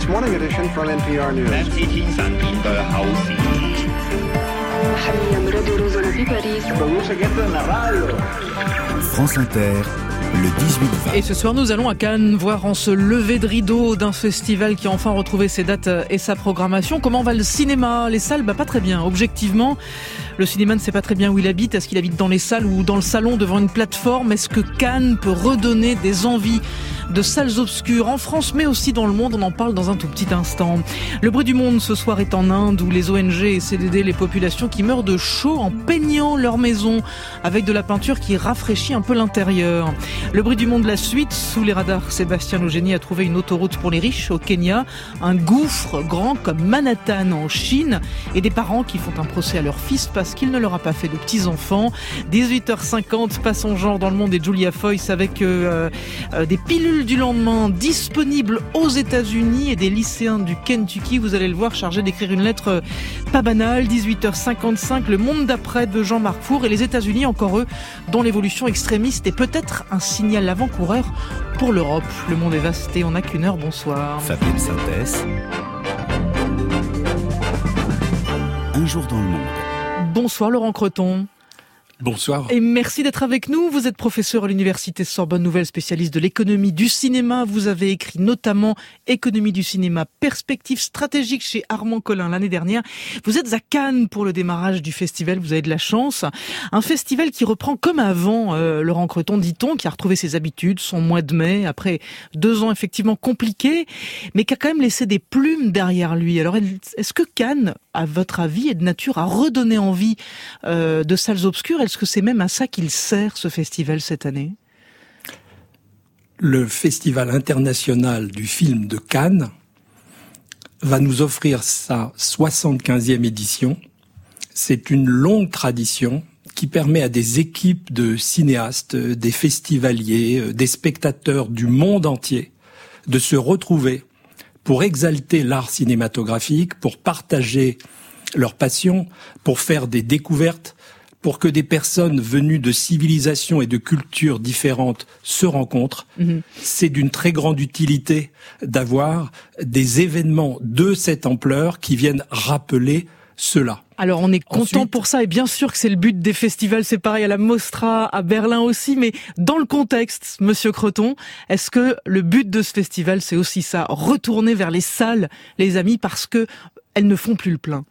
tonight's morning edition from NPR News. France Inter, le 18-20. Et ce soir, nous allons à Cannes voir en ce lever de rideau d'un festival qui a enfin retrouvé ses dates et sa programmation. Comment va le cinéma? Les salles, pas très bien. Objectivement, le cinéma ne sait pas très bien où il habite. Est-ce qu'il habite dans les salles ou dans le salon devant une plateforme? Est-ce que Cannes peut redonner des envies de salles obscures en France, mais aussi dans le monde? On en parle dans un tout petit instant. Le bruit du monde ce soir est en Inde, où les ONG essaient d'aider les populations qui meurent de chaud en peignant leur maison avec de la peinture qui rafraîchit un peu l'intérieur. Le bruit du monde, la suite. Sous les radars, Sébastien Logénie a trouvé une autoroute pour les riches au Kenya, un gouffre grand comme Manhattan en Chine, et des parents qui font un procès à leur fils parce qu'il ne leur a pas fait de petits-enfants. 18h50, passons genre dans le monde, et Julia Foyce avec des pilules du lendemain disponibles aux États-Unis et des lycéens du Kentucky, vous allez le voir, chargés d'écrire une lettre pas banale. 18h55, le monde d'après de Jean-Marc Four, et les États-Unis, encore eux, dont l'évolution extrémiste est peut-être un signal avant-coureur pour l'Europe. Le monde est vaste et on n'a qu'une heure. Bonsoir. Fabienne Synthèse. Un jour dans le monde. Bonsoir Laurent Creton. Bonsoir. Et merci d'être avec nous. Vous êtes professeur à l'université Sorbonne Nouvelle, spécialiste de l'économie du cinéma. Vous avez écrit notamment Économie du cinéma, perspective stratégique chez Armand Collin l'année dernière. Vous êtes à Cannes pour le démarrage du festival. Vous avez de la chance. Un festival qui reprend comme avant, Laurent Creton, dit-on, qui a retrouvé ses habitudes, son mois de mai, après 2 ans effectivement compliqués, mais qui a quand même laissé des plumes derrière lui. Alors, est-ce que Cannes, à votre avis, est de nature à redonner envie de salles obscures? Est-ce que c'est même à ça qu'il sert, ce festival, cette année? Le Festival international du film de Cannes va nous offrir sa 75e édition. C'est une longue tradition qui permet à des équipes de cinéastes, des festivaliers, des spectateurs du monde entier de se retrouver pour exalter l'art cinématographique, pour partager leur passion, pour faire des découvertes, pour que des personnes venues de civilisations et de cultures différentes se rencontrent. C'est d'une très grande utilité d'avoir des événements de cette ampleur qui viennent rappeler cela. Alors on est content Ensuite, pour ça, et bien sûr que c'est le but des festivals, c'est pareil à la Mostra, à Berlin aussi, mais dans le contexte, Monsieur Creton, est-ce que le but de ce festival, c'est aussi ça, retourner vers les salles, les amis, parce que elles ne font plus le plein?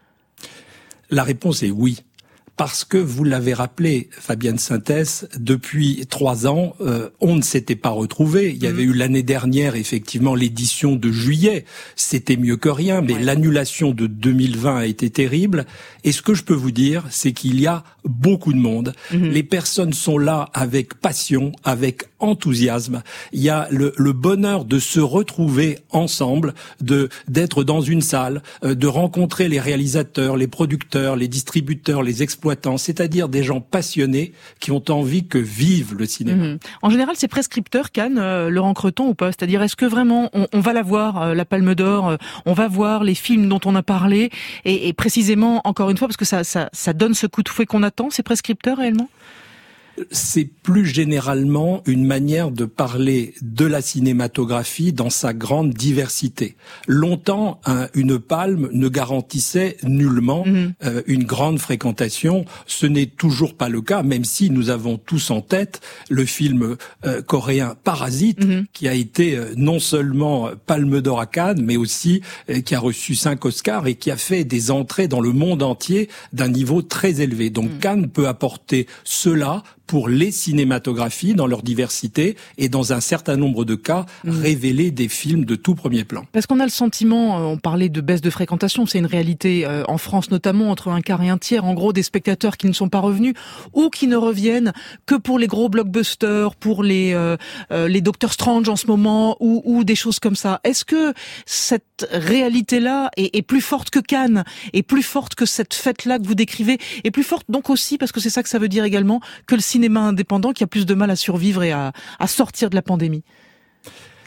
La réponse est oui. Parce que, vous l'avez rappelé, Fabienne Synthèse, depuis 3 ans, on ne s'était pas retrouvés. Il y avait eu l'année dernière, effectivement, l'édition de juillet. C'était mieux que rien, mais l'annulation de 2020 a été terrible. Et ce que je peux vous dire, c'est qu'il y a beaucoup de monde. Les personnes sont là avec passion, avec enthousiasme. Il y a le bonheur de se retrouver ensemble, d'être dans une salle, de rencontrer les réalisateurs, les producteurs, les distributeurs, les exploitants, c'est-à-dire des gens passionnés qui ont envie que vive le cinéma. En général, c'est prescripteur, Cannes, Laurent Creton, ou pas? C'est-à-dire, est-ce que vraiment on va la voir, la Palme d'Or, on va voir les films dont on a parlé, et précisément, encore une fois, parce que ça donne ce coup de fouet qu'on attend, c'est prescripteur réellement? C'est plus généralement une manière de parler de la cinématographie dans sa grande diversité. Longtemps, une palme ne garantissait nullement une grande fréquentation. Ce n'est toujours pas le cas, même si nous avons tous en tête le film coréen Parasite, qui a été non seulement Palme d'Or à Cannes, mais aussi qui a reçu 5 Oscars et qui a fait des entrées dans le monde entier d'un niveau très élevé. Donc Cannes peut apporter cela pour les cinématographies dans leur diversité et dans un certain nombre de cas révéler des films de tout premier plan. Parce qu'on a le sentiment, on parlait de baisse de fréquentation, c'est une réalité en France notamment, entre 1/4 et 1/3 en gros des spectateurs qui ne sont pas revenus ou qui ne reviennent que pour les gros blockbusters, pour les Doctor Strange en ce moment ou des choses comme ça. Est-ce que cette réalité-là est plus forte que Cannes, est plus forte que cette fête-là que vous décrivez, est plus forte donc aussi, parce que c'est ça que ça veut dire également, que le cinéma indépendant qui a plus de mal à survivre et à sortir de la pandémie?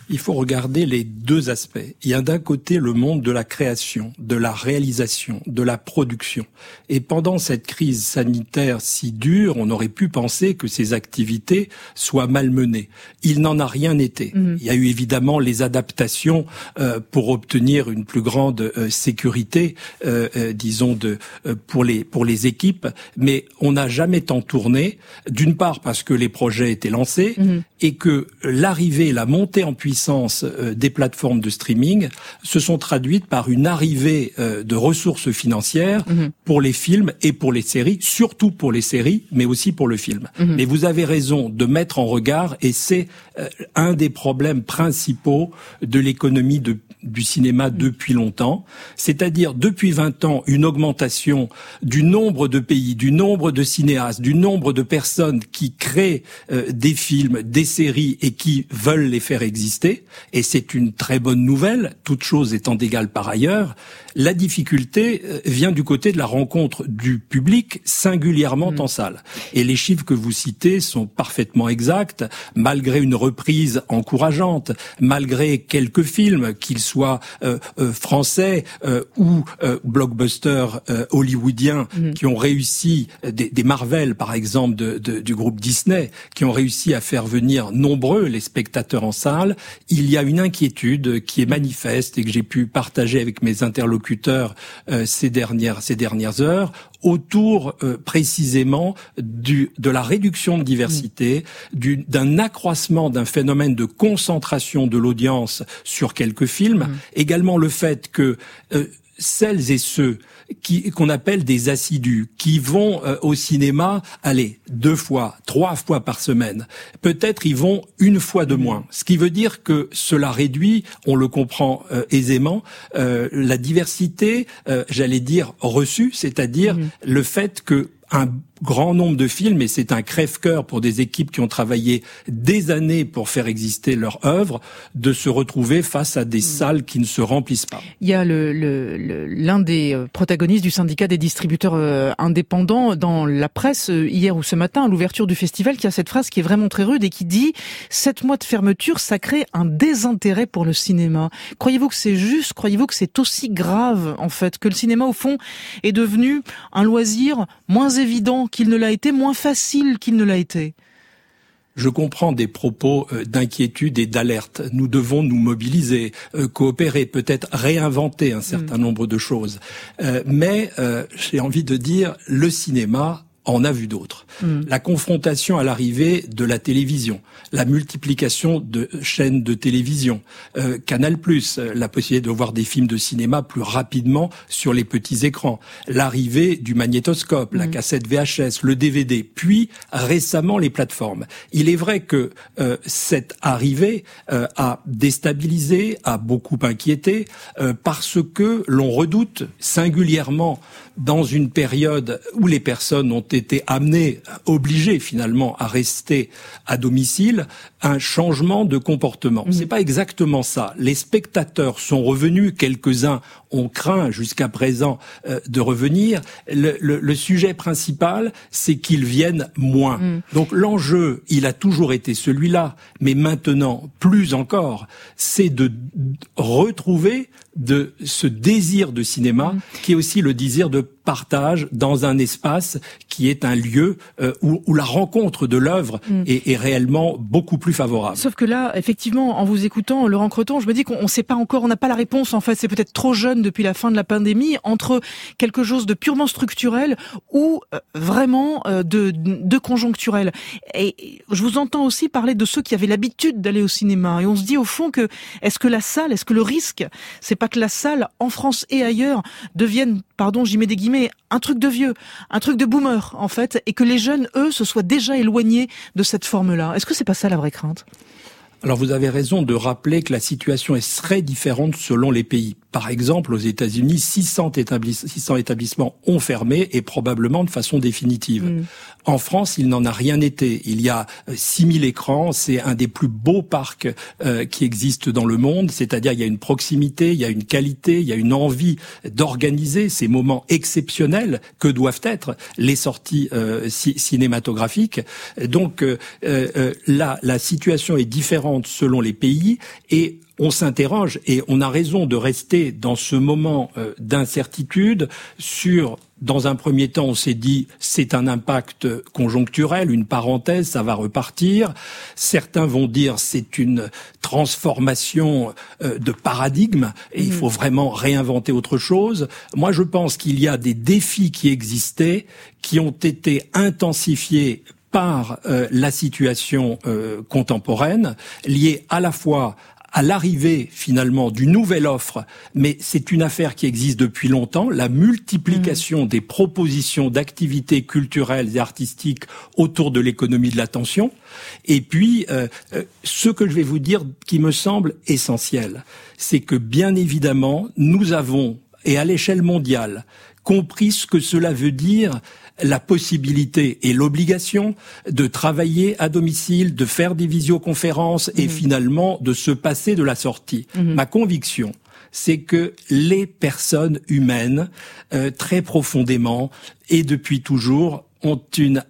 Il faut regarder les deux aspects. Il y a d'un côté le monde de la création, de la réalisation, de la production. Et pendant cette crise sanitaire si dure, on aurait pu penser que ces activités soient malmenées. Il n'en a rien été. Il y a eu évidemment les adaptations pour obtenir une plus grande sécurité, disons, pour les équipes, mais on n'a jamais tant tourné, d'une part parce que les projets étaient lancés, et que l'arrivée, la montée en puissance des plateformes de streaming se sont traduites par une arrivée de ressources financières pour les films et pour les séries, surtout pour les séries, mais aussi pour le film. Mais vous avez raison de mettre en regard, et c'est un des problèmes principaux de l'économie du cinéma depuis longtemps, c'est-à-dire depuis 20 ans une augmentation du nombre de pays, du nombre de cinéastes, du nombre de personnes qui créent des films, des séries et qui veulent les faire exister, et c'est une très bonne nouvelle, toute chose étant égale par ailleurs. La difficulté vient du côté de la rencontre du public, singulièrement en salle. Et les chiffres que vous citez sont parfaitement exacts, malgré une reprise encourageante, malgré quelques films, qu'ils soient français ou blockbusters hollywoodiens, qui ont réussi, des Marvel par exemple du groupe Disney, qui ont réussi à faire venir nombreux les spectateurs en salle. Il y a une inquiétude qui est manifeste et que j'ai pu partager avec mes interlocuteurs ces dernières heures autour précisément de la réduction de diversité, d'un accroissement d'un phénomène de concentration de l'audience sur quelques films, également le fait que celles et ceux qu'on appelle des assidus, qui vont au cinéma, 2 fois, 3 fois par semaine. Peut-être ils vont 1 fois de moins. Ce qui veut dire que cela réduit, on le comprend aisément, la diversité, j'allais dire reçue, c'est-à-dire le fait que un grand nombre de films, et c'est un crève-cœur pour des équipes qui ont travaillé des années pour faire exister leur œuvre, de se retrouver face à des salles qui ne se remplissent pas. Il y a l'un des protagonistes du syndicat des distributeurs indépendants dans la presse hier ou ce matin à l'ouverture du festival, qui a cette phrase qui est vraiment très rude et qui dit « 7 mois de fermeture, ça crée un désintérêt pour le cinéma ». Croyez-vous que c'est juste? Croyez-vous que c'est aussi grave, en fait, que le cinéma, au fond, est devenu un loisir moins évident qu'il ne l'a été, moins facile qu'il ne l'a été? Je comprends des propos d'inquiétude et d'alerte. Nous devons nous mobiliser, coopérer, peut-être réinventer un certain nombre de choses. Mais j'ai envie de dire, le cinéma en a vu d'autres. La confrontation à l'arrivée de la télévision, la multiplication de chaînes de télévision, Canal+, la possibilité de voir des films de cinéma plus rapidement sur les petits écrans, l'arrivée du magnétoscope, la cassette VHS, le DVD, puis récemment les plateformes. Il est vrai que cette arrivée a déstabilisé, a beaucoup inquiété, parce que l'on redoute singulièrement dans une période où les personnes ont été amenées, obligées finalement à rester à domicile, un changement de comportement. C'est pas exactement ça. Les spectateurs sont revenus, quelques-uns ont craint jusqu'à présent de revenir. Le sujet principal, c'est qu'ils viennent moins. Donc l'enjeu, il a toujours été celui-là, mais maintenant, plus encore, c'est de retrouver de ce désir de cinéma, qui est aussi le désir de partage dans un espace qui est un lieu où la rencontre de l'œuvre est réellement beaucoup plus favorable. Sauf que là, effectivement, en vous écoutant, Laurent Creton, je me dis qu'on sait pas encore, on n'a pas la réponse, en fait, c'est peut-être trop jeune depuis la fin de la pandémie, entre quelque chose de purement structurel ou vraiment de conjoncturel. Et je vous entends aussi parler de ceux qui avaient l'habitude d'aller au cinéma, et on se dit au fond que, est-ce que le risque, c'est pas que la salle, en France et ailleurs, devienne, pardon, j'y mets des guillemets, un truc de vieux, un truc de boomer, en fait, et que les jeunes, eux, se soient déjà éloignés de cette forme-là. Est-ce que c'est pas ça la vraie crainte ? Alors vous avez raison de rappeler que la situation est très différente selon les pays. Par exemple, aux États-Unis, 600 établissements ont fermé, et probablement de façon définitive. En France, il n'en a rien été. Il y a 6000 écrans, c'est un des plus beaux parcs qui existent dans le monde, c'est-à-dire il y a une proximité, il y a une qualité, il y a une envie d'organiser ces moments exceptionnels que doivent être les sorties cinématographiques. Donc la situation est différente différentes selon les pays, et on s'interroge, et on a raison de rester dans ce moment d'incertitude sur... Dans un premier temps, on s'est dit c'est un impact conjoncturel, une parenthèse, ça va repartir. Certains vont dire c'est une transformation de paradigme et il faut vraiment réinventer autre chose. Moi, je pense qu'il y a des défis qui existaient, qui ont été intensifiés par la situation contemporaine, liée à la fois à l'arrivée finalement d'une nouvelle offre, mais c'est une affaire qui existe depuis longtemps, la multiplication des propositions d'activités culturelles et artistiques autour de l'économie de l'attention. Et puis, ce que je vais vous dire qui me semble essentiel, c'est que bien évidemment, nous avons, et à l'échelle mondiale, compris ce que cela veut dire, la possibilité et l'obligation de travailler à domicile, de faire des visioconférences et finalement de se passer de la sortie. Ma conviction, c'est que les personnes humaines, très profondément et depuis toujours, ont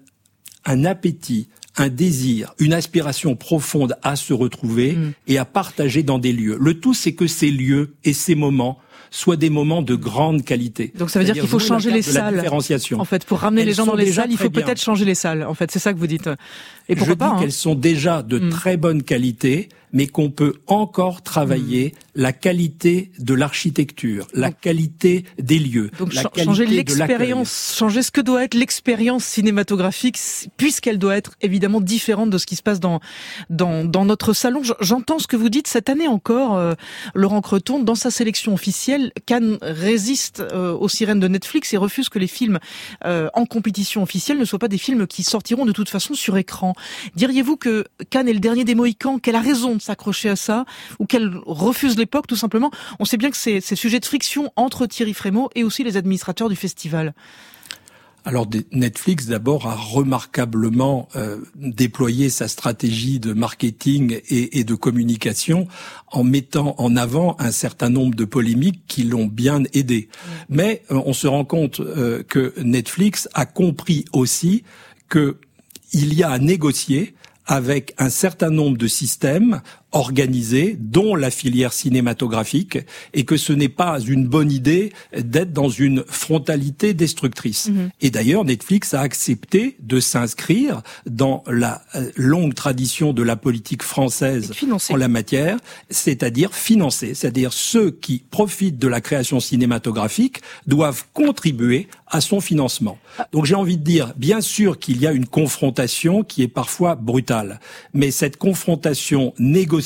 un appétit, un désir, une aspiration profonde à se retrouver et à partager dans des lieux. Le tout, c'est que ces lieux et ces moments soient des moments de grande qualité. Donc ça veut dire qu'il faut changer les salles. En fait, pour ramener les gens dans les salles, il faut peut-être changer les salles. En fait, c'est ça que vous dites. Et pourquoi pas ? Je dis qu'elles sont déjà de très bonne qualité, mais qu'on peut encore travailler la qualité de l'architecture, la qualité des lieux, donc la qualité changer de l'expérience, changer ce que doit être l'expérience cinématographique, puisqu'elle doit être évidemment différente de ce qui se passe dans notre salon. J'entends ce que vous dites. Cette année encore, Laurent Creton, dans sa sélection officielle, Cannes résiste aux sirènes de Netflix et refuse que les films en compétition officielle ne soient pas des films qui sortiront de toute façon sur écran. Diriez-vous que Cannes est le dernier des Mohicans, qu'elle a raison de s'accrocher à ça, ou qu'elle refuse l'époque tout simplement? On sait bien que c'est sujet de friction entre Thierry Frémaux et aussi les administrateurs du festival. Alors Netflix d'abord a remarquablement déployé sa stratégie de marketing et de communication en mettant en avant un certain nombre de polémiques qui l'ont bien aidé. Mais on se rend compte que Netflix a compris aussi que il y a à négocier avec un certain nombre de systèmes organisés, dont la filière cinématographique, et que ce n'est pas une bonne idée d'être dans une frontalité destructrice. Et d'ailleurs, Netflix a accepté de s'inscrire dans la longue tradition de la politique française en la matière, c'est-à-dire financer, c'est-à-dire ceux qui profitent de la création cinématographique doivent contribuer à son financement. Donc j'ai envie de dire, bien sûr qu'il y a une confrontation qui est parfois brutale, mais cette confrontation négociée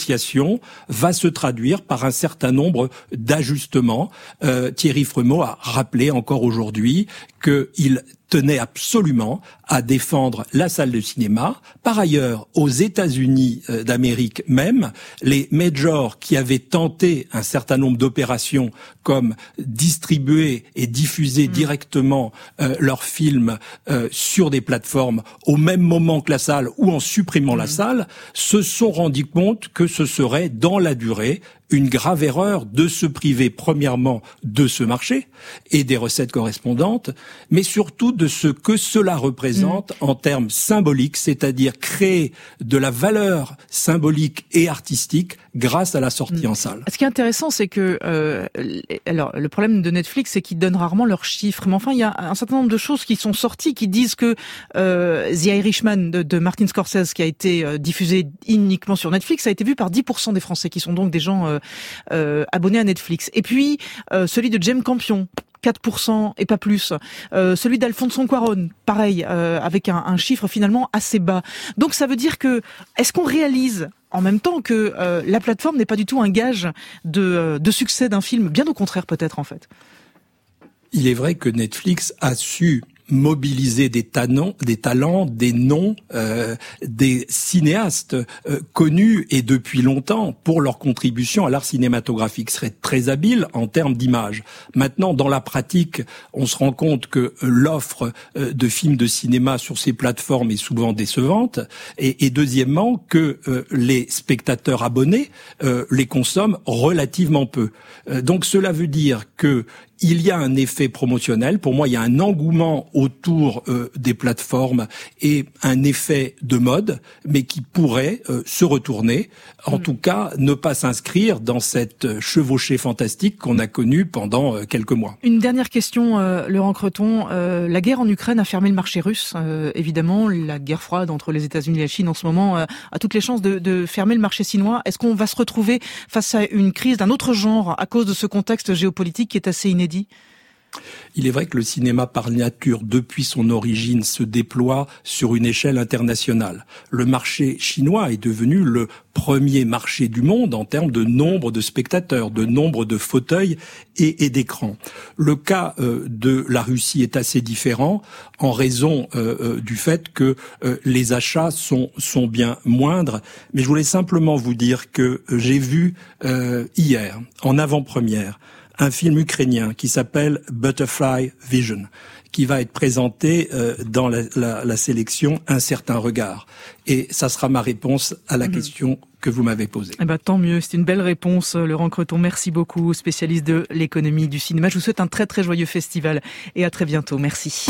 va se traduire par un certain nombre d'ajustements. Thierry Frémaux a rappelé encore aujourd'hui qu'il tenait absolument à défendre la salle de cinéma. Par ailleurs, aux États-Unis d'Amérique même, les majors qui avaient tenté un certain nombre d'opérations comme distribuer et diffuser directement leurs films sur des plateformes au même moment que la salle ou en supprimant la salle, se sont rendus compte que ce serait dans la durée une grave erreur de se priver premièrement de ce marché et des recettes correspondantes, mais surtout de ce que cela représente en termes symboliques, c'est-à-dire créer de la valeur symbolique et artistique grâce à la sortie en salle. Ce qui est intéressant, c'est que alors le problème de Netflix, c'est qu'ils donnent rarement leurs chiffres. Mais enfin, il y a un certain nombre de choses qui sont sorties qui disent que The Irishman de Martin Scorsese, qui a été diffusé uniquement sur Netflix, a été vu par 10% des Français, qui sont donc des gens abonnés à Netflix. Et puis celui de James Campion, 4% et pas plus. Celui d'Alfonso Cuarón, pareil, avec un chiffre finalement assez bas. Donc ça veut dire que, est-ce qu'on réalise en même temps que la plateforme n'est pas du tout un gage de succès d'un film? Bien au contraire peut-être en fait. Il est vrai que Netflix a su mobiliser des talents, des noms, des cinéastes connus et depuis longtemps pour leur contribution à l'art cinématographique. Serait très habile en termes d'image. Maintenant, dans la pratique, on se rend compte que l'offre de films de cinéma sur ces plateformes est souvent décevante, et deuxièmement que les spectateurs abonnés les consomment relativement peu. Donc cela veut dire que il y a un effet promotionnel. Pour moi, il y a un engouement autour des plateformes et un effet de mode, mais qui pourrait se retourner, en tout cas ne pas s'inscrire dans cette chevauchée fantastique qu'on a connue pendant quelques mois. Une dernière question, Laurent Creton. La guerre en Ukraine a fermé le marché russe. Évidemment, la guerre froide entre les États-Unis et la Chine en ce moment a toutes les chances de fermer le marché chinois. Est-ce qu'on va se retrouver face à une crise d'un autre genre à cause de ce contexte géopolitique qui est assez inédit ? Il est vrai que le cinéma par nature, depuis son origine, se déploie sur une échelle internationale. Le marché chinois est devenu le premier marché du monde en termes de nombre de spectateurs, de nombre de fauteuils et d'écrans. Le cas de la Russie est assez différent en raison du fait que les achats sont bien moindres. Mais je voulais simplement vous dire que j'ai vu hier, en avant-première, un film ukrainien qui s'appelle Butterfly Vision, qui va être présenté dans la sélection Un certain regard. Et ça sera ma réponse à la question que vous m'avez posée. Eh ben, tant mieux, c'est une belle réponse, Laurent Creton. Merci beaucoup, spécialiste de l'économie du cinéma. Je vous souhaite un très très joyeux festival et à très bientôt. Merci.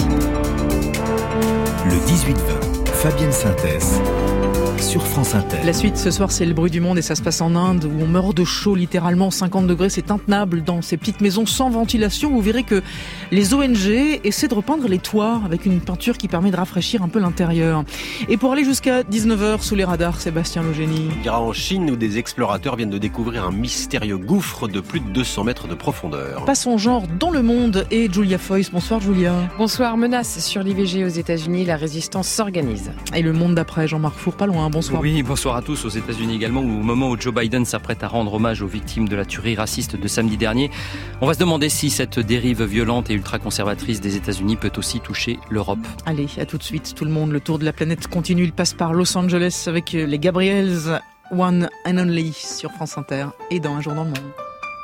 Le 18-20, Fabienne Synthèse. Sur France Inter. La suite ce soir, c'est le bruit du monde et ça se passe en Inde où on meurt de chaud littéralement, 50 degrés, c'est intenable dans ces petites maisons sans ventilation. Vous verrez que les ONG essaient de repeindre les toits avec une peinture qui permet de rafraîchir un peu l'intérieur. Et pour aller jusqu'à 19h sous les radars, Sébastien Logénie. On ira en Chine où des explorateurs viennent de découvrir un mystérieux gouffre de plus de 200 mètres de profondeur. Pas son genre dans le monde et Julia Foyce. Bonsoir Julia. Bonsoir. Menace sur l'IVG aux États-Unis, la résistance s'organise. Et le monde d'après, Jean-Marc Four, pas loin. Bonsoir. Oui, bonsoir à tous. Aux États-Unis également, au moment où Joe Biden s'apprête à rendre hommage aux victimes de la tuerie raciste de samedi dernier, on va se demander si cette dérive violente et ultra-conservatrice des États-Unis peut aussi toucher l'Europe. Allez, à tout de suite. Tout le monde, le tour de la planète continue. Il passe par Los Angeles avec les Gabriels, One and Only sur France Inter et dans Un jour dans le monde.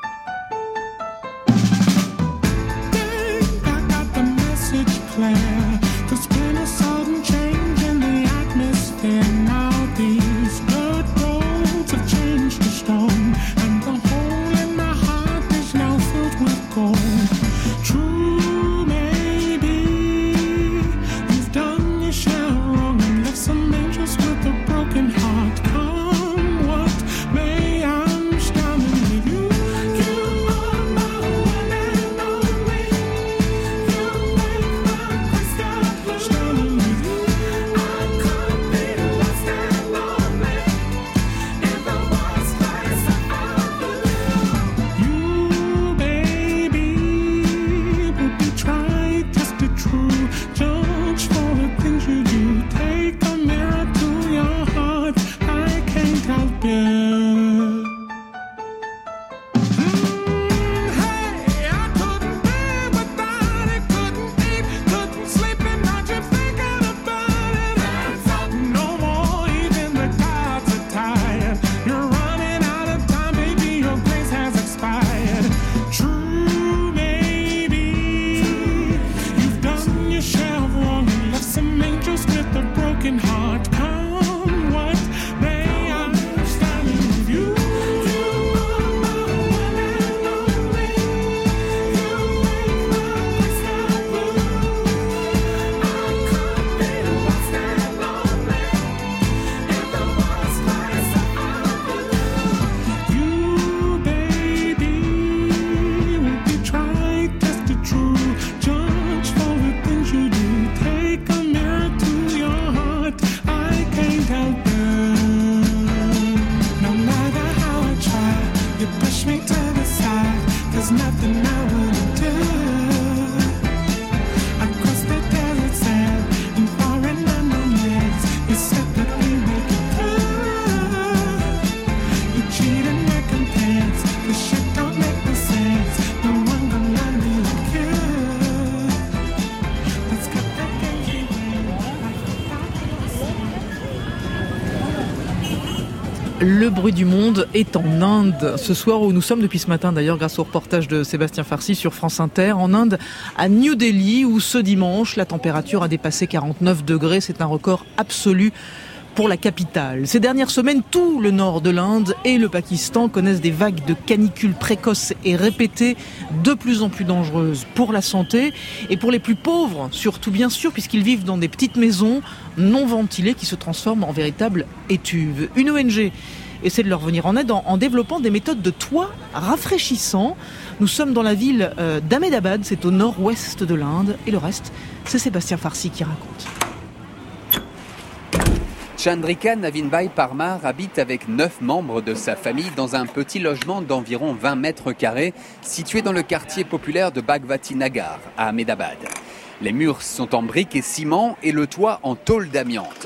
Le bruit du monde est en Inde. Ce soir où nous sommes depuis ce matin d'ailleurs grâce au reportage de Sébastien Farcy sur France Inter. En Inde, à New Delhi où ce dimanche la température a dépassé 49 degrés. C'est un record absolu pour la capitale. Ces dernières semaines, tout le nord de l'Inde et le Pakistan connaissent des vagues de canicules précoces et répétées, de plus en plus dangereuses pour la santé et pour les plus pauvres, surtout bien sûr, puisqu'ils vivent dans des petites maisons non ventilées qui se transforment en véritables étuves. Une ONG essaie de leur venir en aide en développant des méthodes de toits rafraîchissants. Nous sommes dans la ville d'Ahmedabad, c'est au nord-ouest de l'Inde, et le reste, c'est Sébastien Farsi qui raconte. Chandrika Navinbhai Parmar habite avec 9 membres de sa famille dans un petit logement d'environ 20 mètres carrés situé dans le quartier populaire de Bhagwati Nagar à Ahmedabad. Les murs sont en briques et ciment et le toit en tôle d'amiante.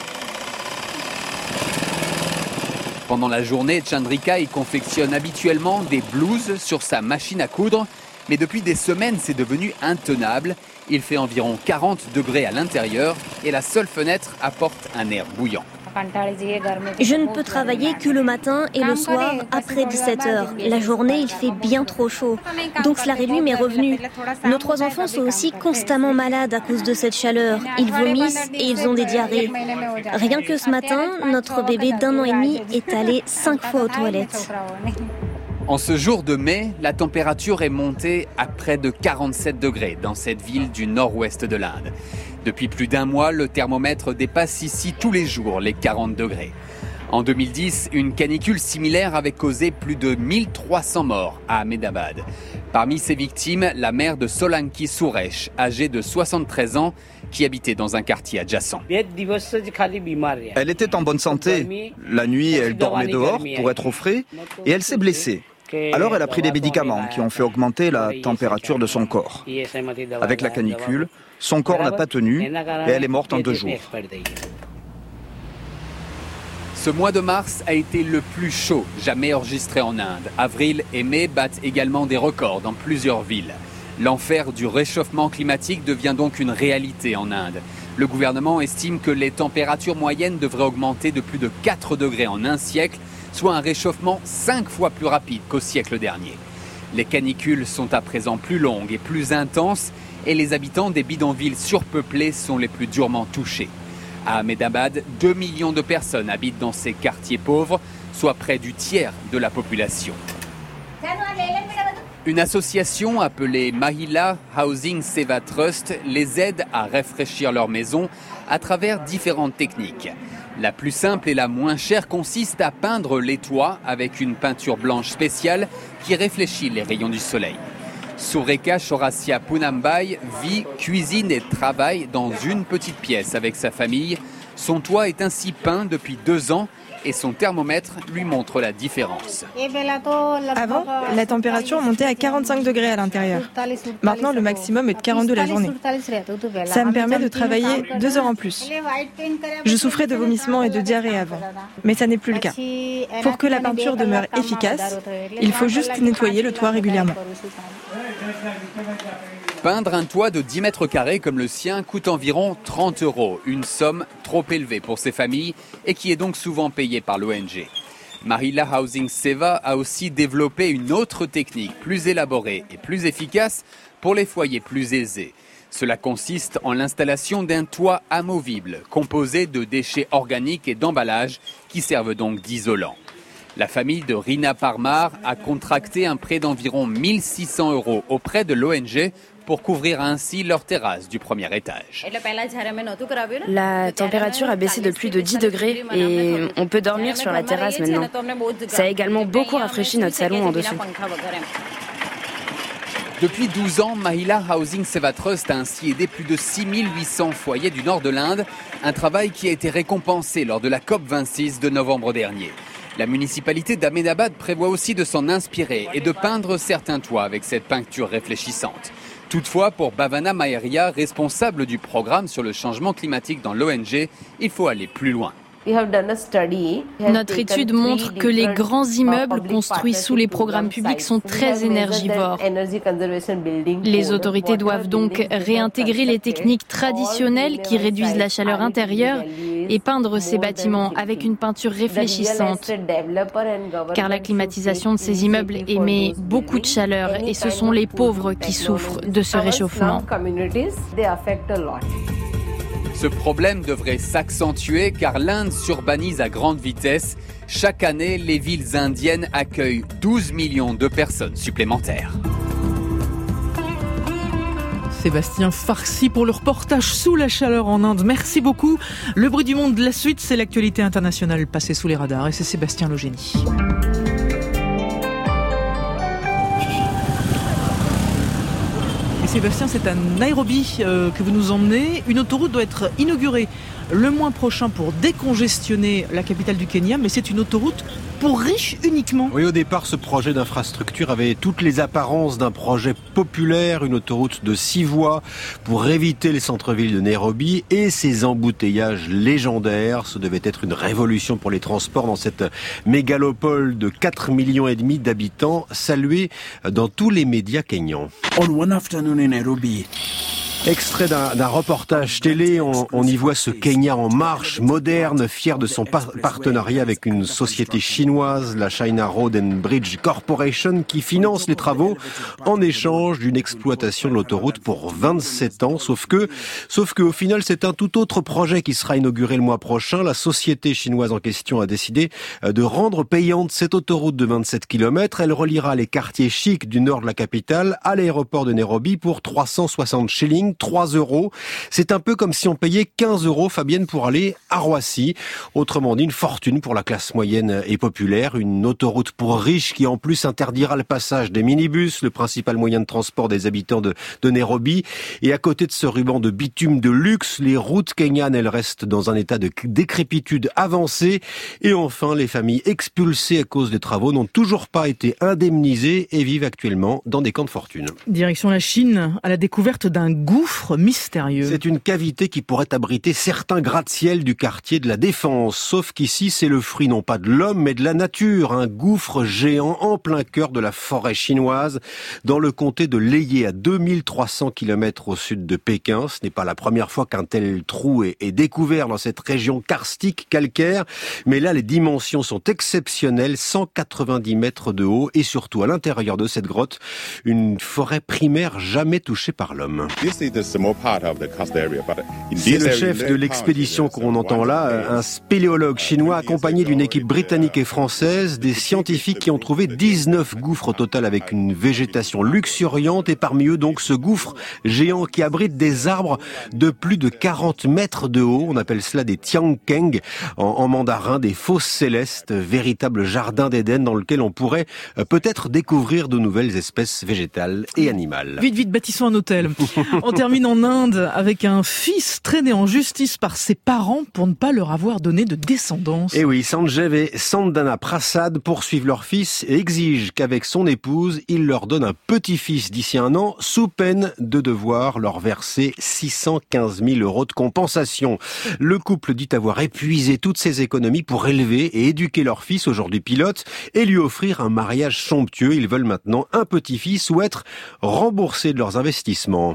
Pendant la journée, Chandrika y confectionne habituellement des blouses sur sa machine à coudre, mais depuis des semaines, c'est devenu intenable. Il fait environ 40 degrés à l'intérieur et la seule fenêtre apporte un air bouillant. Je ne peux travailler que le matin et le soir après 17h. La journée, il fait bien trop chaud. Donc cela réduit mes revenus. Nos 3 enfants sont aussi constamment malades à cause de cette chaleur. Ils vomissent et ils ont des diarrhées. Rien que ce matin, notre bébé d'1 an et demi est allé 5 fois aux toilettes. En ce jour de mai, la température est montée à près de 47 degrés dans cette ville du nord-ouest de l'Inde. Depuis plus d'1 mois, le thermomètre dépasse ici tous les jours les 40 degrés. En 2010, une canicule similaire avait causé plus de 1300 morts à Ahmedabad. Parmi ces victimes, la mère de Solanki Suresh, âgée de 73 ans, qui habitait dans un quartier adjacent. Elle était en bonne santé. La nuit, elle dormait dehors pour être au frais et elle s'est blessée. Alors elle a pris des médicaments qui ont fait augmenter la température de son corps. Avec la canicule, son corps n'a pas tenu et elle est morte en 2 jours. Ce mois de mars a été le plus chaud jamais enregistré en Inde. Avril et mai battent également des records dans plusieurs villes. L'enfer du réchauffement climatique devient donc une réalité en Inde. Le gouvernement estime que les températures moyennes devraient augmenter de plus de 4 degrés en un siècle, soit un réchauffement 5 fois plus rapide qu'au siècle dernier. Les canicules sont à présent plus longues et plus intenses et les habitants des bidonvilles surpeuplés sont les plus durement touchés. À Ahmedabad, 2 millions de personnes habitent dans ces quartiers pauvres, soit près du tiers de la population. Une association appelée Mahila Housing Seva Trust les aide à rafraîchir leur maison à travers différentes techniques. La plus simple et la moins chère consiste à peindre les toits avec une peinture blanche spéciale qui réfléchit les rayons du soleil. Sureka Chaurasia Punambai vit, cuisine et travaille dans une petite pièce avec sa famille. Son toit est ainsi peint depuis 2 ans et son thermomètre lui montre la différence. Avant, la température montait à 45 degrés à l'intérieur. Maintenant, le maximum est de 42 la journée. Ça me permet de travailler 2 heures en plus. Je souffrais de vomissements et de diarrhée avant, mais ça n'est plus le cas. Pour que la peinture demeure efficace, il faut juste nettoyer le toit régulièrement. Peindre un toit de 10 mètres carrés comme le sien coûte environ 30 €, une somme trop élevée pour ces familles et qui est donc souvent payée par l'ONG. Mahila Housing Seva a aussi développé une autre technique plus élaborée et plus efficace pour les foyers plus aisés. Cela consiste en l'installation d'un toit amovible composé de déchets organiques et d'emballages qui servent donc d'isolant. La famille de Rina Parmar a contracté un prêt d'environ 1 600 € auprès de l'ONG pour couvrir ainsi leur terrasse du premier étage. La température a baissé de plus de 10 degrés et on peut dormir sur la terrasse maintenant. Ça a également beaucoup rafraîchi notre salon en dessous. Depuis 12 ans, Mahila Housing Seva Trust a ainsi aidé plus de 6 800 foyers du nord de l'Inde, un travail qui a été récompensé lors de la COP26 de novembre dernier. La municipalité d'Ahmedabad prévoit aussi de s'en inspirer et de peindre certains toits avec cette peinture réfléchissante. Toutefois, pour Bhavana Mayeria, responsable du programme sur le changement climatique dans l'ONG, il faut aller plus loin. Notre étude montre que les grands immeubles construits sous les programmes publics sont très énergivores. Les autorités doivent donc réintégrer les techniques traditionnelles qui réduisent la chaleur intérieure et peindre ces bâtiments avec une peinture réfléchissante. Car la climatisation de ces immeubles émet beaucoup de chaleur et ce sont les pauvres qui souffrent de ce réchauffement. Ce problème devrait s'accentuer car l'Inde s'urbanise à grande vitesse. Chaque année, les villes indiennes accueillent 12 millions de personnes supplémentaires. Sébastien Farcy pour le reportage sous la chaleur en Inde. Merci beaucoup. Le bruit du monde, la suite, c'est l'actualité internationale passée sous les radars. Et c'est Sébastien Logénie. Et Sébastien, c'est à Nairobi que vous nous emmenez. Une autoroute doit être inaugurée le mois prochain pour décongestionner la capitale du Kenya, mais c'est une autoroute pour riches uniquement. Oui, au départ, ce projet d'infrastructure avait toutes les apparences d'un projet populaire, une autoroute de 6 voies pour éviter les centres-villes de Nairobi et ses embouteillages légendaires. Ce devait être une révolution pour les transports dans cette mégalopole de 4,5 millions d'habitants, saluée dans tous les médias kenyans. On one afternoon in Nairobi. Extrait d'un reportage télé, on y voit ce Kenya en marche, moderne, fier de son partenariat avec une société chinoise, la China Road and Bridge Corporation, qui finance les travaux en échange d'une exploitation de l'autoroute pour 27 ans. Sauf que au final, c'est un tout autre projet qui sera inauguré le mois prochain. La société chinoise en question a décidé de rendre payante cette autoroute de 27 km. Elle reliera les quartiers chics du nord de la capitale à l'aéroport de Nairobi pour 360 shillings. 3 €. C'est un peu comme si on payait 15 €, Fabienne, pour aller à Roissy. Autrement dit, une fortune pour la classe moyenne et populaire. Une autoroute pour riches qui en plus interdira le passage des minibus, le principal moyen de transport des habitants de Nairobi. Et à côté de ce ruban de bitume de luxe, les routes kenyanes, elles restent dans un état de décrépitude avancée. Et enfin, les familles expulsées à cause des travaux n'ont toujours pas été indemnisées et vivent actuellement dans des camps de fortune. Direction la Chine, à la découverte d'un gouffre mystérieux. C'est une cavité qui pourrait abriter certains gratte-ciel du quartier de la Défense. Sauf qu'ici, c'est le fruit non pas de l'homme, mais de la nature. Un gouffre géant en plein cœur de la forêt chinoise, dans le comté de Leyé, à 2300 km au sud de Pékin. Ce n'est pas la première fois qu'un tel trou est découvert dans cette région karstique, calcaire. Mais là, les dimensions sont exceptionnelles, 190 mètres de haut. Et surtout, à l'intérieur de cette grotte, une forêt primaire jamais touchée par l'homme. C'est le chef de l'expédition qu'on entend là, un spéléologue chinois accompagné d'une équipe britannique et française, des scientifiques qui ont trouvé 19 gouffres au total avec une végétation luxuriante et parmi eux donc ce gouffre géant qui abrite des arbres de plus de 40 mètres de haut. On appelle cela des tiangkeng en mandarin, des fosses célestes, véritable jardin d'Éden dans lequel on pourrait peut-être découvrir de nouvelles espèces végétales et animales. Vite, bâtissons un hôtel. On termine en Inde avec un fils traîné en justice par ses parents pour ne pas leur avoir donné de descendance. Et oui, Sanjeev et Sandhana Prasad poursuivent leur fils et exigent qu'avec son épouse, il leur donne un petit-fils d'ici 1 an, sous peine de devoir leur verser 615 000 € de compensation. Le couple dit avoir épuisé toutes ses économies pour élever et éduquer leur fils, aujourd'hui pilote, et lui offrir un mariage somptueux. Ils veulent maintenant un petit-fils ou être remboursés de leurs investissements.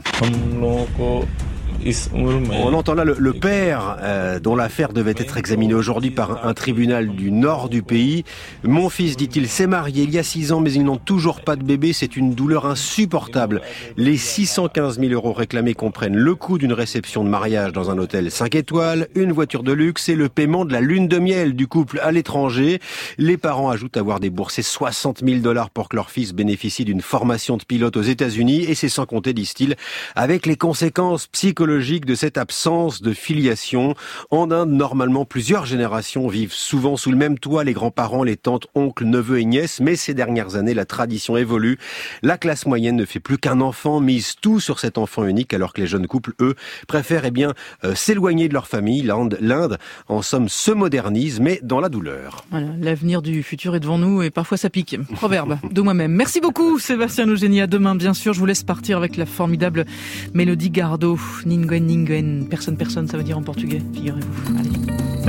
On entend là le père dont l'affaire devait être examinée aujourd'hui par un tribunal du nord du pays. Mon fils, dit-il, s'est marié il y a 6 ans mais ils n'ont toujours pas de bébé. C'est une douleur insupportable. Les 615 000 € réclamés comprennent le coût d'une réception de mariage dans un hôtel 5 étoiles, une voiture de luxe et le paiement de la lune de miel du couple à l'étranger. Les parents ajoutent avoir déboursé 60 000 $ pour que leur fils bénéficie d'une formation de pilote aux États-Unis et c'est sans compter, disent-ils, avec les conséquences psychologiques de cette absence de filiation. En Inde, normalement, plusieurs générations vivent souvent sous le même toit, les grands-parents, les tantes, oncles, neveux et nièces, mais ces dernières années, la tradition évolue. La classe moyenne ne fait plus qu'un enfant, mise tout sur cet enfant unique, alors que les jeunes couples, eux, préfèrent s'éloigner de leur famille. L'Inde, en somme, se modernise, mais dans la douleur. Voilà, l'avenir du futur est devant nous et parfois ça pique. Proverbe de moi-même. Merci beaucoup, Sébastien Logénie. À demain, bien sûr. Je vous laisse partir avec la formidable Mélodie Gardot. Ninguém, personne, ça veut dire en portugais, figurez-vous. Allez.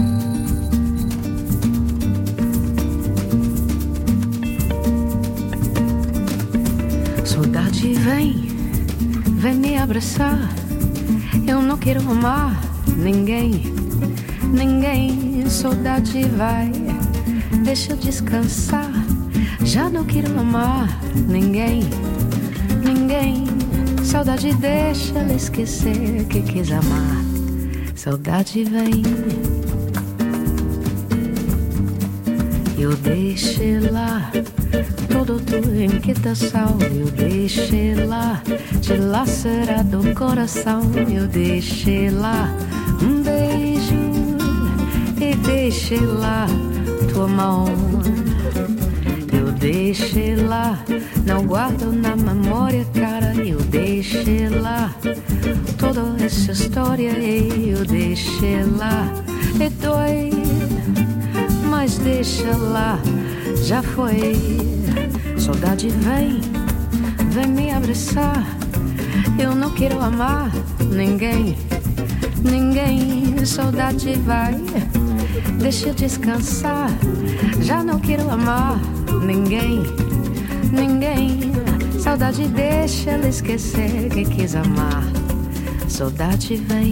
Saudade vem me abraçar. Eu não quero amar ninguém. Saudade vai, deixa eu descansar. Já não quero amar ninguém. Saudade deixa ela esquecer que quis amar. saudade vem. Eu deixei lá toda tua inquietação, eu deixei lá dilacerado o coração, eu deixei lá beijo e deixei lá tua mão. Eu deixei lá, não guardo na memória, cara, eu deixei lá toda essa história, eu deixei lá e dói. Mas deixa lá, já foi. Saudade vem, vem me abraçar. Eu não quero amar ninguém, ninguém. Saudade vai, deixa descansar. Já não quero amar ninguém, ninguém. Saudade deixa ela esquecer que quis amar. Saudade vem.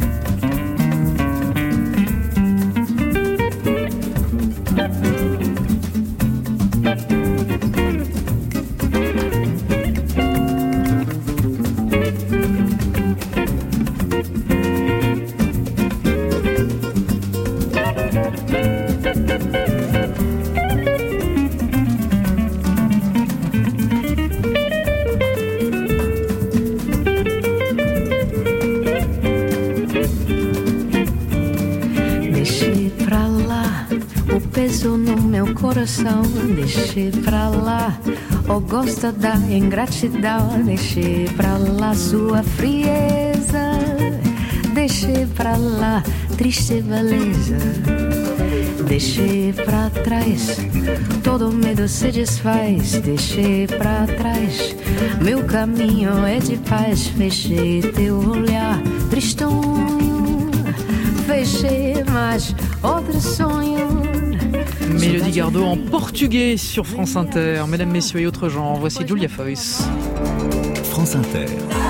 Deixe pra lá o gosto da ingratidão, deixe pra lá sua frieza, deixe pra lá triste beleza, deixe pra trás todo medo se desfaz, deixe pra trás meu caminho é de paz, fechei teu olhar tristonho, fechei mais outro sonho. Mélodie Gardot en portugais sur France Inter. Mesdames, messieurs et autres gens, voici Julia Foyce. France Inter.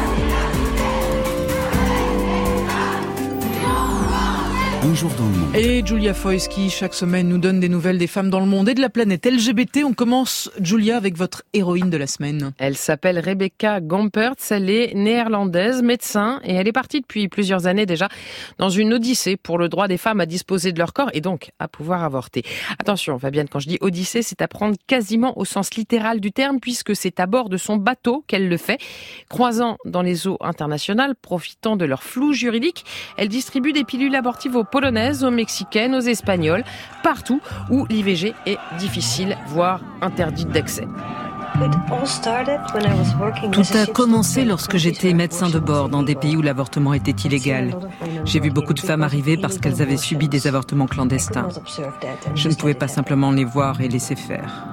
Un jour dans le monde. Et Julia Foyce qui, chaque semaine, nous donne des nouvelles des femmes dans le monde et de la planète LGBT. On commence, Julia, avec votre héroïne de la semaine. Elle s'appelle Rebecca Gampertz, elle est néerlandaise, médecin, et elle est partie depuis plusieurs années déjà dans une odyssée pour le droit des femmes à disposer de leur corps et donc à pouvoir avorter. Attention, Fabienne, quand je dis odyssée, c'est à prendre quasiment au sens littéral du terme, puisque c'est à bord de son bateau qu'elle le fait. Croisant dans les eaux internationales, profitant de leur flou juridique, elle distribue des pilules abortives aux Polonaises, aux Mexicaines, aux Espagnols, partout où l'IVG est difficile, voire interdite d'accès. Tout a commencé lorsque j'étais médecin de bord dans des pays où l'avortement était illégal. J'ai vu beaucoup de femmes arriver parce qu'elles avaient subi des avortements clandestins. Je ne pouvais pas simplement les voir et laisser faire.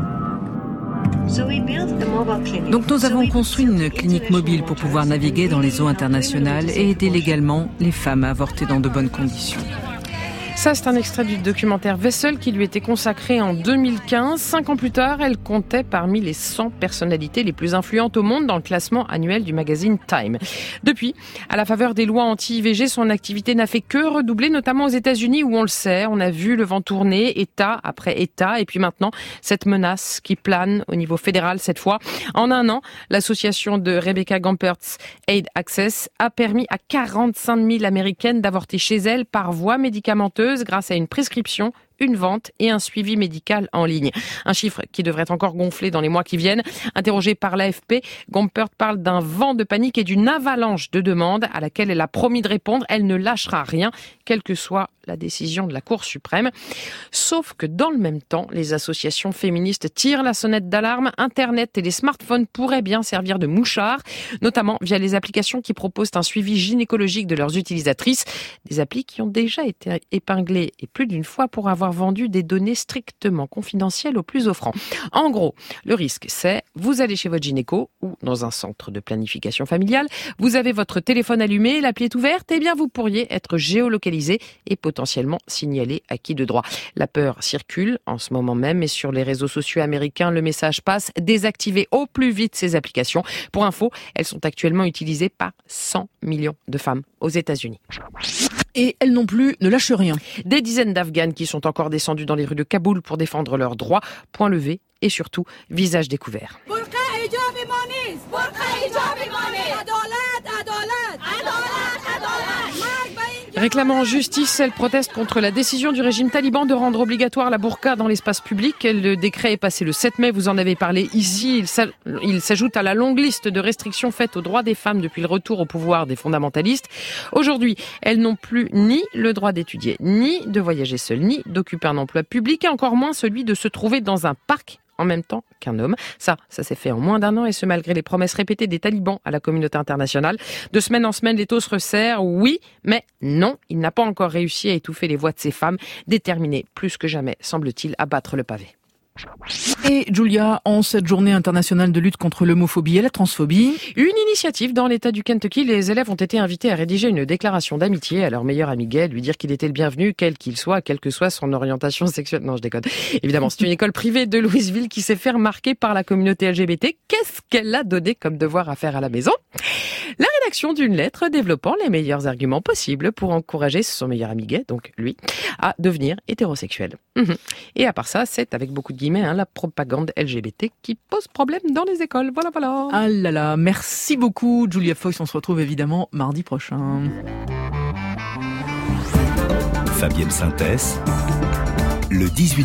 Donc nous avons construit une clinique mobile pour pouvoir naviguer dans les eaux internationales et aider légalement les femmes à avorter dans de bonnes conditions. Ça, c'est un extrait du documentaire Vessel qui lui était consacré en 2015. 5 ans plus tard, elle comptait parmi les 100 personnalités les plus influentes au monde dans le classement annuel du magazine Time. Depuis, à la faveur des lois anti-IVG, son activité n'a fait que redoubler, notamment aux États-Unis où on le sait, on a vu le vent tourner, État après État, et puis maintenant, cette menace qui plane au niveau fédéral cette fois. En un an, l'association de Rebecca Gampertz, Aid Access, a permis à 45 000 Américaines d'avorter chez elles par voie médicamenteuse grâce à une prescription, une vente et un suivi médical en ligne. Un chiffre qui devrait encore gonfler dans les mois qui viennent. Interrogée par l'AFP, Gampertz parle d'un vent de panique et d'une avalanche de demandes à laquelle elle a promis de répondre. Elle ne lâchera rien, quelle que soit la décision de la Cour suprême. Sauf que dans le même temps, les associations féministes tirent la sonnette d'alarme. Internet et les smartphones pourraient bien servir de mouchard, notamment via les applications qui proposent un suivi gynécologique de leurs utilisatrices. Des applis qui ont déjà été épinglées et plus d'une fois pour avoir vendu des données strictement confidentielles aux plus offrants. En gros, le risque, c'est vous allez chez votre gynéco ou dans un centre de planification familiale, vous avez votre téléphone allumé, l'appli est ouverte, et bien vous pourriez être géolocalisé et potentiellement signalé à qui de droit. La peur circule en ce moment même et sur les réseaux sociaux américains, le message passe: désactivez au plus vite ces applications. Pour info, elles sont actuellement utilisées par 100 millions de femmes aux États-Unis. Et elles non plus ne lâchent rien. Des dizaines d'Afghanes qui sont encore descendues dans les rues de Kaboul pour défendre leurs droits, point levé et surtout visage découvert. Réclamant justice, elle proteste contre la décision du régime taliban de rendre obligatoire la burqa dans l'espace public. Le décret est passé le 7 mai, vous en avez parlé ici. Il s'ajoute à la longue liste de restrictions faites aux droits des femmes depuis le retour au pouvoir des fondamentalistes. Aujourd'hui, elles n'ont plus ni le droit d'étudier, ni de voyager seules, ni d'occuper un emploi public, et encore moins celui de se trouver dans un parc en même temps qu'un homme. Ça s'est fait en moins d'un an, et ce malgré les promesses répétées des talibans à la communauté internationale. De semaine en semaine, l'étau se resserre, oui, mais non, il n'a pas encore réussi à étouffer les voix de ces femmes, déterminées plus que jamais, semble-t-il, à battre le pavé. Et Julia, en cette journée internationale de lutte contre l'homophobie et la transphobie, une initiative dans l'État du Kentucky. Les élèves ont été invités à rédiger une déclaration d'amitié à leur meilleur ami gay, lui dire qu'il était le bienvenu, quel qu'il soit, quelle que soit son orientation sexuelle. Non, je déconne. Évidemment, c'est une école privée de Louisville qui s'est fait remarquer par la communauté LGBT. Qu'est-ce qu'elle a donné comme devoir à faire à la maison ? La rédaction d'une lettre développant les meilleurs arguments possibles pour encourager son meilleur ami gay, donc lui, à devenir hétérosexuel. Et à part ça, c'est avec beaucoup de guillemets, la propagande LGBT qui pose problème dans les écoles. Voilà. Ah là là, merci beaucoup Julia Fox, on se retrouve évidemment mardi prochain. Fabienne Synthèse, le 18-20.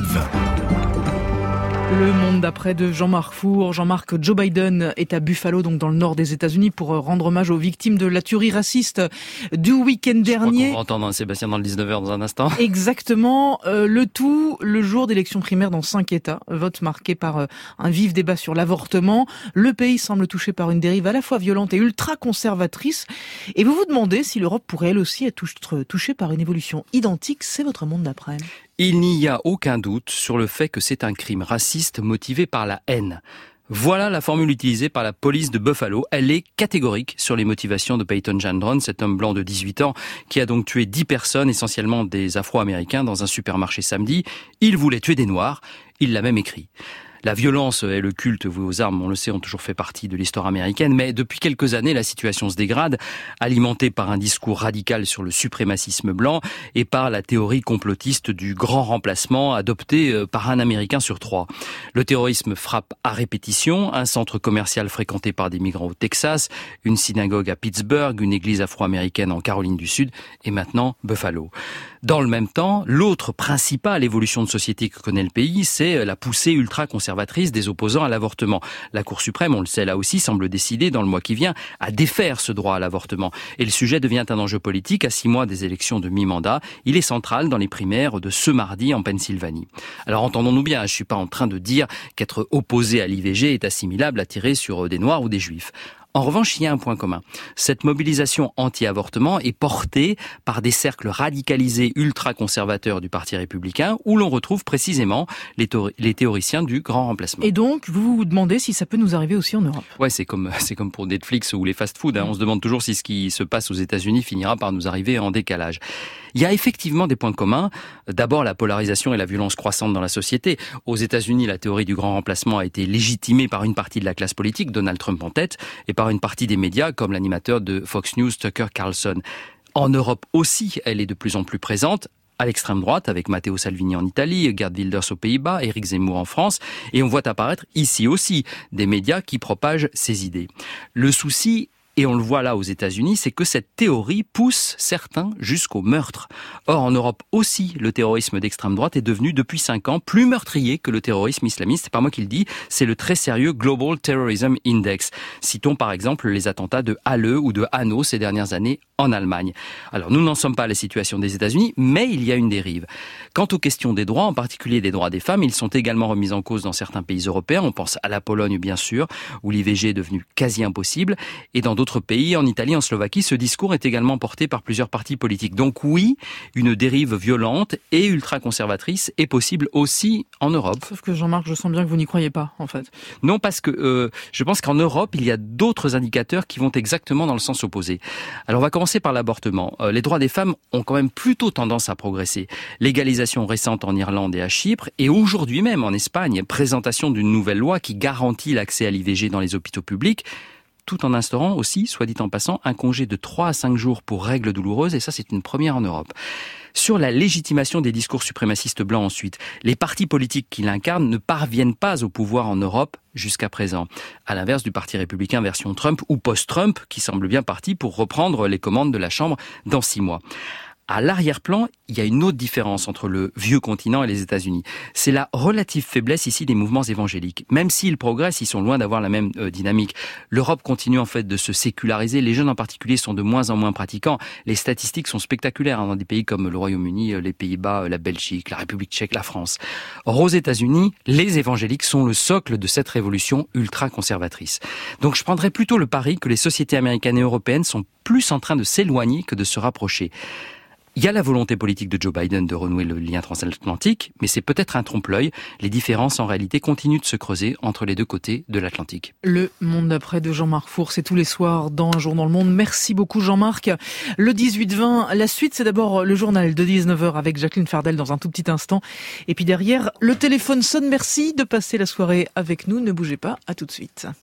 Le monde d'après de Jean-Marc Four. Jean-Marc, Joe Biden est à Buffalo, donc dans le nord des États-Unis, pour rendre hommage aux victimes de la tuerie raciste du week-end dernier. On va entendre Sébastien dans le 19h dans un instant. Exactement. Le tout, le jour d'élections primaires dans 5 États. Vote marqué par un vif débat sur l'avortement. Le pays semble touché par une dérive à la fois violente et ultra-conservatrice. Et vous vous demandez si l'Europe pourrait elle aussi être touchée par une évolution identique. C'est votre monde d'après. Il n'y a aucun doute sur le fait que c'est un crime raciste motivé par la haine. Voilà la formule utilisée par la police de Buffalo. Elle est catégorique sur les motivations de Peyton Gendron, cet homme blanc de 18 ans qui a donc tué 10 personnes, essentiellement des Afro-Américains, dans un supermarché samedi. Il voulait tuer des Noirs. Il l'a même écrit. La violence et le culte voué aux armes, on le sait, ont toujours fait partie de l'histoire américaine, mais depuis quelques années, la situation se dégrade, alimentée par un discours radical sur le suprémacisme blanc et par la théorie complotiste du grand remplacement adoptée par un Américain sur 3. Le terrorisme frappe à répétition, un centre commercial fréquenté par des migrants au Texas, une synagogue à Pittsburgh, une église afro-américaine en Caroline du Sud et maintenant Buffalo. Dans le même temps, l'autre principale évolution de société que connaît le pays, c'est la poussée ultra-conservatrice des opposants à l'avortement. La Cour suprême, on le sait là aussi, semble décider dans le mois qui vient à défaire ce droit à l'avortement. Et le sujet devient un enjeu politique à 6 mois des élections de mi-mandat. Il est central dans les primaires de ce mardi en Pennsylvanie. Alors entendons-nous bien, je suis pas en train de dire qu'être opposé à l'IVG est assimilable à tirer sur des Noirs ou des Juifs. En revanche, il y a un point commun. Cette mobilisation anti-avortement est portée par des cercles radicalisés ultra-conservateurs du Parti républicain où l'on retrouve précisément les théoriciens du grand remplacement. Et donc, vous vous demandez si ça peut nous arriver aussi en Europe. Ouais, c'est comme pour Netflix ou les fast-food. On se demande toujours si ce qui se passe aux États-Unis finira par nous arriver en décalage. Il y a effectivement des points communs. D'abord, la polarisation et la violence croissante dans la société. Aux États-Unis, la théorie du grand remplacement a été légitimée par une partie de la classe politique, Donald Trump en tête, et par une partie des médias, comme l'animateur de Fox News, Tucker Carlson. En Europe aussi, elle est de plus en plus présente. À l'extrême droite, avec Matteo Salvini en Italie, Geert Wilders aux Pays-Bas, Éric Zemmour en France, et on voit apparaître ici aussi des médias qui propagent ces idées. Le souci, et on le voit là aux États-Unis, c'est que cette théorie pousse certains jusqu'au meurtre. Or, en Europe aussi, le terrorisme d'extrême droite est devenu depuis 5 ans plus meurtrier que le terrorisme islamiste. C'est pas moi qui le dis, c'est le très sérieux Global Terrorism Index. Citons par exemple les attentats de Halle ou de Hanau ces dernières années en Allemagne. Alors, nous n'en sommes pas à la situation des États-Unis, mais il y a une dérive. Quant aux questions des droits, en particulier des droits des femmes, ils sont également remis en cause dans certains pays européens. On pense à la Pologne, bien sûr, où l'IVG est devenu quasi impossible. Et dans d'autres pays, en Italie, en Slovaquie, ce discours est également porté par plusieurs partis politiques. Donc oui, une dérive violente et ultra-conservatrice est possible aussi en Europe. Sauf que Jean-Marc, je sens bien que vous n'y croyez pas, en fait. Non, parce que je pense qu'en Europe, il y a d'autres indicateurs qui vont exactement dans le sens opposé. Alors on va commencer par l'avortement. Les droits des femmes ont quand même plutôt tendance à progresser. Légalisation récente en Irlande et à Chypre, et aujourd'hui même en Espagne, présentation d'une nouvelle loi qui garantit l'accès à l'IVG dans les hôpitaux publics, tout en instaurant aussi, soit dit en passant, un congé de 3 à 5 jours pour règles douloureuses, et ça c'est une première en Europe. Sur la légitimation des discours suprémacistes blancs ensuite, les partis politiques qui l'incarnent ne parviennent pas au pouvoir en Europe jusqu'à présent. À l'inverse du Parti républicain version Trump ou post-Trump, qui semble bien parti pour reprendre les commandes de la Chambre dans 6 mois. À l'arrière-plan, il y a une autre différence entre le vieux continent et les États-Unis. C'est la relative faiblesse ici des mouvements évangéliques. Même s'ils progressent, ils sont loin d'avoir la même dynamique. L'Europe continue en fait de se séculariser. Les jeunes en particulier sont de moins en moins pratiquants. Les statistiques sont spectaculaires dans des pays comme le Royaume-Uni, les Pays-Bas, la Belgique, la République tchèque, la France. Or, aux États-Unis, les évangéliques sont le socle de cette révolution ultra-conservatrice. Donc je prendrais plutôt le pari que les sociétés américaines et européennes sont plus en train de s'éloigner que de se rapprocher. Il y a la volonté politique de Joe Biden de renouer le lien transatlantique, mais c'est peut-être un trompe-l'œil. Les différences, en réalité, continuent de se creuser entre les deux côtés de l'Atlantique. Le Monde d'après de Jean-Marc Four, c'est tous les soirs dans Un jour dans le monde. Merci beaucoup Jean-Marc. Le 18-20, la suite, c'est d'abord le journal de 19h avec Jacqueline Fardel dans un tout petit instant. Et puis derrière, le téléphone sonne. Merci de passer la soirée avec nous. Ne bougez pas, à tout de suite.